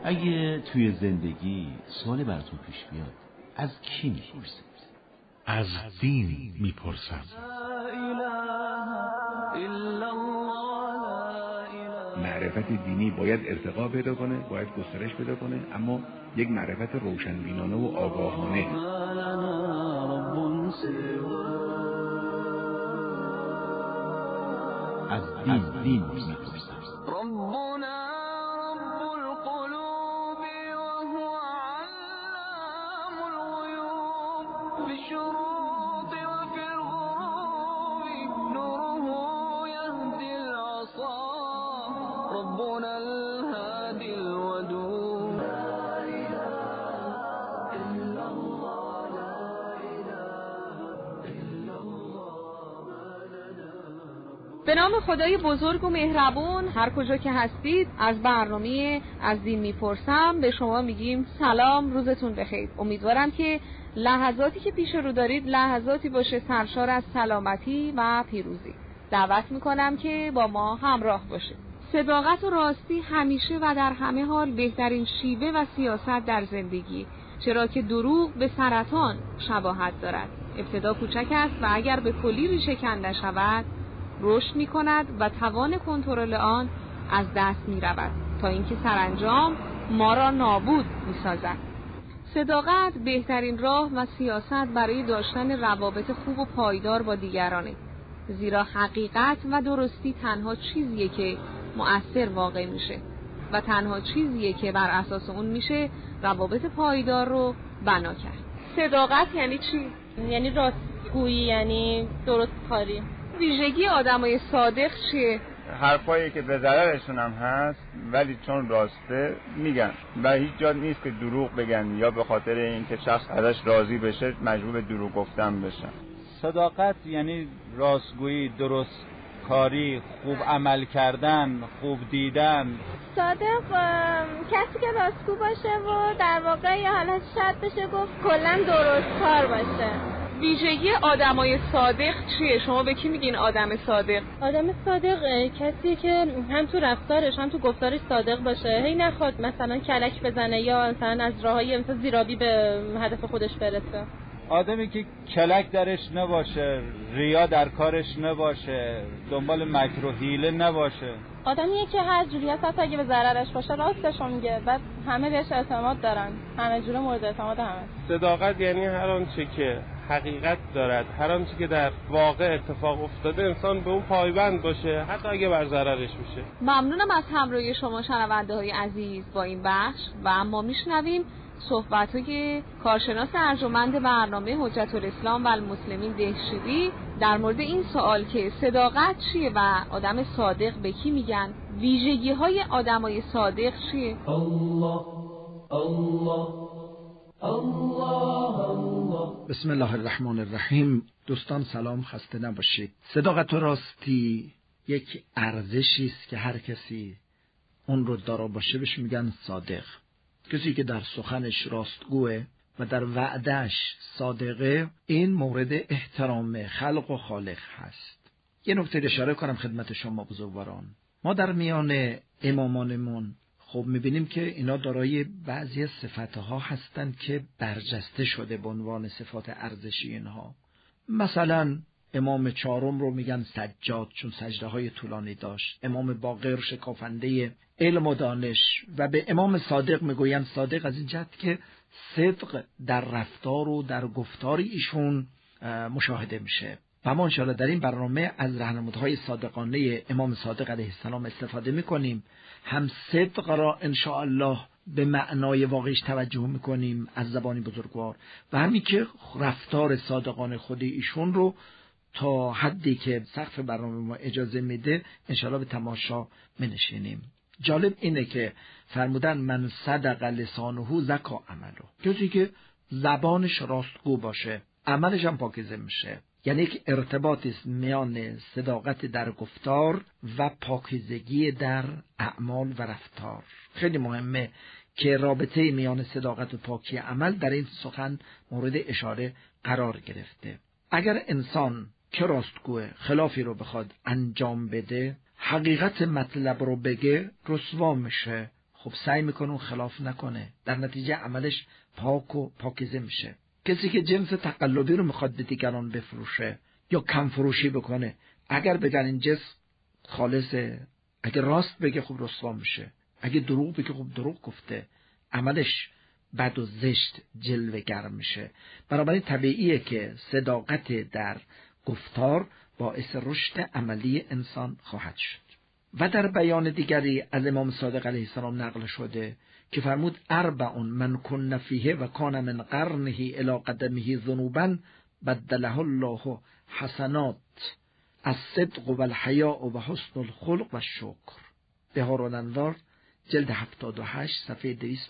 اگه توی زندگی سوالی براتون پیش بیاد از کی میپرسید؟ از دین میپرسم. معرفت دینی باید ارتقا پیدا کنه، باید گسترش پیدا کنه، اما یک معرفت روشنبینانه و آگاهانه. از دین میپرسم. به نام خدای بزرگ و مهربون، هر کجا که هستید از برنامه از دین میپرسم به شما میگیم سلام، روزتون بخیر. امیدوارم که لحظاتی که پیش رو دارید لحظاتی باشه سرشار از سلامتی و پیروزی. دعوت میکنم که با ما همراه باشه. صداقت و راستی همیشه و در همه حال بهترین شیوه و سیاست در زندگی، چرا که دروغ به سرطان شباهت دارد. ابتدا کوچک است و اگر به کلی ریشه کنده شود رشد می کند و توان کنترل آن از دست می رود تا اینکه سرانجام ما را نابود می سازد. صداقت بهترین راه و سیاست برای داشتن روابط خوب و پایدار با دیگرانه، زیرا حقیقت و درستی تنها چیزیه که مؤثر واقع میشه و تنها چیزیه که بر اساس اون میشه روابط پایدار رو بنا کرد. صداقت یعنی چی؟ یعنی راستگویی، یعنی درست کاری. ویژگی آدمای صادق چیه؟ حرفایی که به ضررشون هم هست ولی چون راسته میگن و هیچ جا نیست که دروغ بگن یا به خاطر اینکه شخص ازش راضی بشه مجبور به دروغ گفتن بشن. صداقت یعنی راستگویی، درست کاری، خوب عمل کردن، خوب دیدن. صادق کسی که راستگو باشه و در واقع یا حالا شاید بشه گفت کلا درست کار باشه. ویژگی آدمای صادق چیه؟ شما به کی میگین آدم صادق؟ آدم صادق کسی که هم تو رفتارش هم تو گفتارش صادق باشه، هی نخواد مثلا کلک بزنه یا مثلا از راههای مثلا زیرابی به هدف خودش برسه. آدمی که کلک درش نباشه، ریا در کارش نباشه، دنبال مکر و حیله نباشه. آدمیه که هر جوری هست حتی اگه به ضررش باشه راستشو میگه، بعد همه بهش اعتماد دارن، همه جوره مورد اعتماد همه. صداقت یعنی هر آنچه که حقیقت دارد، هر آنچه که در واقع اتفاق افتاده انسان به اون پایبند باشه حتی اگه بر ضررش میشه. ممنونم از همراهی شما شنونده‌های عزیز با این بخش و اما میشنویم صحبت‌های کارشناس ارجمند برنامه حجت الاسلام و المسلمین دهشوری در مورد این سوال که صداقت چیه و آدم صادق به کی میگن؟ ویژگی‌های آدمای صادق چیه؟ الله الله الله الله. بسم الله الرحمن الرحیم. دوستان سلام، خسته نباشید. صداقت و راستی یک ارزشی است که هر کسی اون رو دارا باشه بهش میگن صادق. کسی که در سخنش راستگوه و در وعدهش صادقه، این مورد احترام خلق و خالق هست. یه نکته اشاره کنم خدمت شما بزرگواران. ما در میان امامانمون خب میبینیم که اینا دارای بعضی صفتها هستند که برجسته شده به عنوان صفات ارزشی اینها. مثلا امام چهارم رو میگن سجاد چون سجده های طولانی داشت. امام باقر شکافنده علم و دانش. و به امام صادق میگوین صادق از این جهت که صدق در رفتار و در گفتار ایشون مشاهده میشه. و ما انشاءالله در این برنامه از راهنمودهای صادقانه امام صادق علیه السلام استفاده میکنیم. هم صدق را انشاءالله به معنای واقعیش توجه میکنیم از زبانی بزرگوار و همین که رفتار صادقانه خود ایشون رو تا حدی که سقف برنامه ما اجازه میده انشاءالله به تماشا منشینیم. جالب اینه که فرمودن من صدق لسانه زکا عمله، کسی که زبانش راستگو باشه عملش هم پاکیزه میشه. یعنی یک ارتباطی است میان صداقت در گفتار و پاکیزگی در اعمال و رفتار. خیلی مهمه که رابطه میان صداقت و پاکی عمل در این سخن مورد اشاره قرار گرفته. اگر انسان که راستگوه خلافی رو بخواد انجام بده، حقیقت مطلب رو بگه، رسوا میشه، خب سعی میکنه اون خلاف نکنه، در نتیجه عملش پاک و پاکیزه میشه. کسی که جنس تقلبی رو میخواد به دیگران بفروشه یا کم فروشی بکنه، اگر بگن این جنس خالصه، اگر راست بگه خب رسوا میشه، اگه دروغ بگه خب دروغ گفته، عملش بد و زشت جلوه گر میشه. بنابراین طبیعیه که صداقت در گفتار باعث رشد عملی انسان خواهد شد. و در بیان دیگری از امام صادق علیه السلام نقل شده که فرمود اربع من کن فیه و کان من قرنه الی قدمه ذنوبا بدله الله حسنات الصدق و الحیاء و حسن الخلق و شکر. بهارالانوار جلد 78 صفحه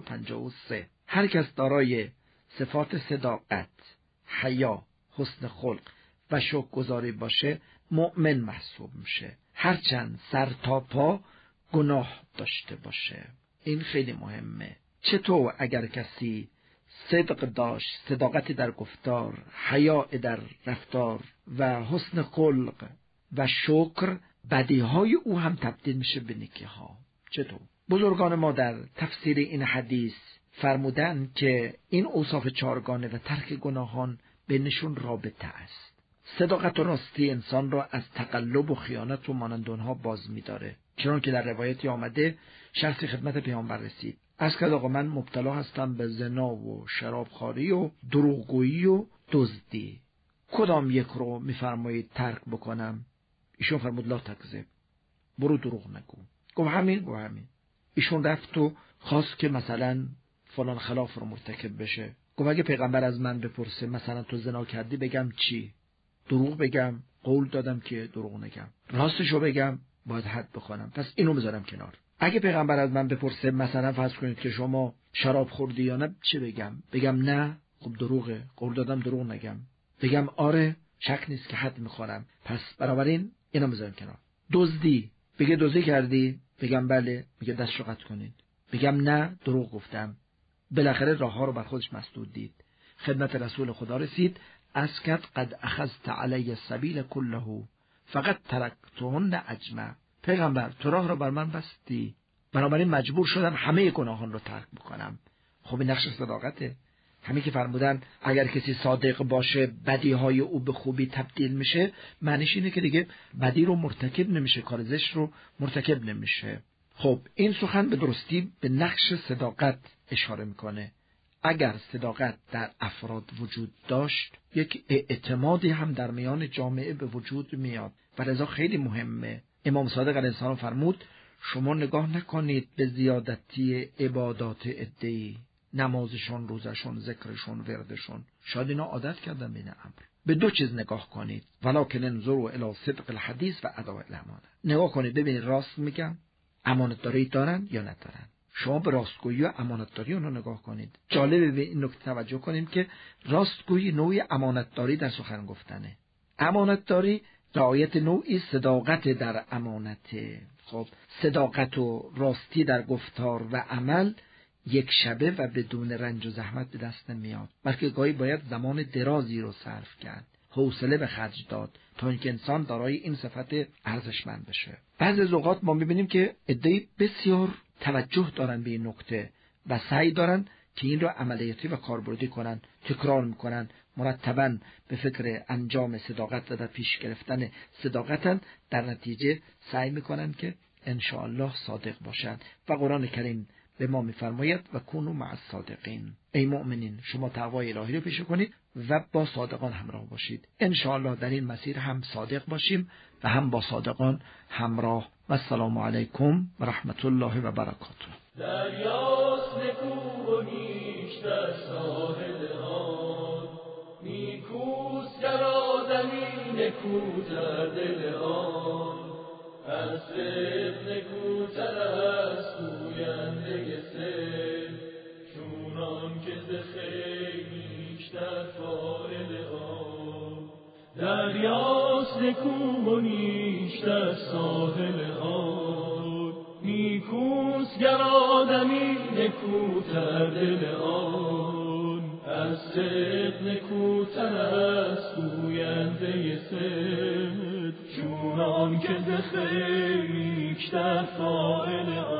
253. هر کس دارای صفات صداقت، حیا، حسن خلق و شکرگزاری باشه مؤمن محسوب میشه، هرچند سر تا پا گناه داشته باشه. این خیلی مهمه. چطور اگر کسی صدق داشت، صداقتی در گفتار، حیا در رفتار و حسن خلق و شکر، بدیهای او هم تبدیل میشه به نیکی‌ها. چطور؟ بزرگان ما در تفسیر این حدیث فرمودن که این اوصاف چارگانه و ترک گناهان بینشون رابطه است. صداقت و راستی انسان را از تقلب و خیانت و مانند آنها باز می‌داره. چون که در روایتی آمده شخصی خدمت پیامبر رسید، از که آقا من مبتلا هستم به زنا و شرابخواری و دروغگویی و دزدی، کدام یک رو می‌فرمایید ترک بکنم؟ ایشون فرمود لا تکذب، برو دروغ نگو. گفت همین. گفت همین. ایشون رفت و خواست که مثلا فلان خلاف رو مرتکب بشه. گفت اگه پیغمبر از من بپرسه مثلا تو زنا کردی بگم چی؟ دروغ بگم؟ قول دادم که دروغ نگم. راستشو بگم؟ باید حد بخونم. پس اینو بذارم کنار. اگه پیغمبر از من بپرسه مثلا فرض کنید که شما شراب خوردی یا نه، چه بگم؟ بگم نه؟ خب دروغه، قول دادم دروغ نگم. بگم آره، شک نیست که حد میخورم. پس بنابراین اینو بذارم کنار. دزدی، بگه دزدی کردی؟ بگم بله، میگه دستشو قطع کنید. بگم نه، دروغ گفتم. بالاخره راه ها رو بر خودش مسدود دید. خدمت رسول خدا رسید، اسکت قد اخذت علی السبیل کله فقط ترکتهن اجمع. پیغمبر تو راه رو بر من بستی، بنابراین مجبور شدم همه گناهان رو ترک بکنم. خب این نقش صداقته. همین که فرمودن اگر کسی صادق باشه بدیهای او به خوبی تبدیل میشه، معنیش اینه که دیگه بدی رو مرتکب نمیشه، کار زشت رو مرتکب نمیشه. خب این سخن به درستی به نقش صداقت اشاره میکنه. اگر صداقت در افراد وجود داشت، یک اعتمادی هم در میان جامعه به وجود میاد و لذا خیلی مهمه. امام صادق علیه السلام فرمود شما نگاه نکنید به زیادتی عبادات عده‌ای، نمازشون، روزشون، ذکرشون، وردشون، شاید اینا عادت کردن به این امر. به دو چیز نگاه کنید، ولکن انظروا الی صدق الحدیث و اداء الامانه. نگاه کنید ببینید راست میگن، امانت داری دارن یا ندارن. شما به راستگویی و امانتداری اون رو نگاه کنید. جالبه به این نکته توجه کنیم که راستگویی نوعی امانتداری در سخن گفتنه. امانتداری رعایت نوعی صداقت در امانته. خب صداقت و راستی در گفتار و عمل یک شبه و بدون رنج و زحمت به دست نمیاد، بلکه گاهی باید زمان درازی رو صرف کرد، حوصله به خرج داد تا اینکه انسان دارای این صفت ارزشمند بشه. بعضی از اوقات ما می‌بینیم که عده‌ای بسیار توجه دارن به این نکته و سعی دارن که این رو عملیاتی و کاربردی کنن، تکرار میکنن، مرتباً به فکر انجام صداقت و در پیش گرفتن صداقتن، در نتیجه سعی میکنن که انشاءالله صادق باشن. و قرآن کریم به ما میفرماید و کونوا مع الصادقین. ای مؤمنین شما تقوای الهی رو پیشه کنید و با صادقان همراه باشید. انشاءالله در این مسیر هم صادق باشیم و هم با صادقان همراه. و السلام علیکم و رحمت الله و برکاته. دریاست نکو و نیش در ساحل آن، نیکوست گر آدمی نکوتر دل آن، از صدق نکوتر است گوینده سر، چونان که ز خیر نیشتر فاعل آن. دریاست نکو و نیش در ساحل آن، نیکوست گر آدمی نکوتر دل آن، از صدق نکوتر است گوینده صدق، چونان که ز خیر نیشتر فاعل آن.